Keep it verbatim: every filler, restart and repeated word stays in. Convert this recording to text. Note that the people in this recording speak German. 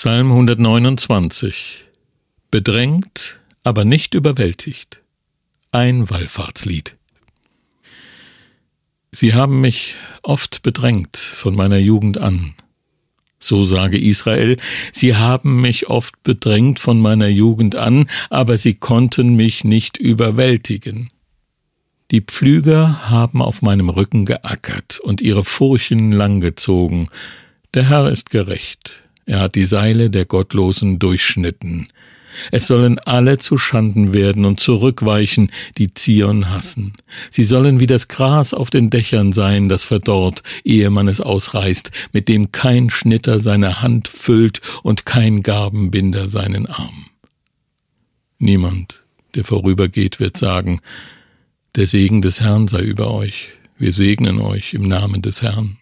Psalm hundertneunundzwanzig. Bedrängt, aber nicht überwältigt. Ein Wallfahrtslied. Sie haben mich oft bedrängt von meiner Jugend an. So sage Israel, sie haben mich oft bedrängt von meiner Jugend an, aber sie konnten mich nicht überwältigen. Die Pflüger haben auf meinem Rücken geackert und ihre Furchen langgezogen. Der Herr ist gerecht, er hat die Seile der Gottlosen durchschnitten. Es sollen alle zu Schanden werden und zurückweichen, die Zion hassen. Sie sollen wie das Gras auf den Dächern sein, das verdorrt, ehe man es ausreißt, mit dem kein Schnitter seine Hand füllt und kein Garbenbinder seinen Arm. Niemand, der vorübergeht, wird sagen, der Segen des Herrn sei über euch. Wir segnen euch im Namen des Herrn.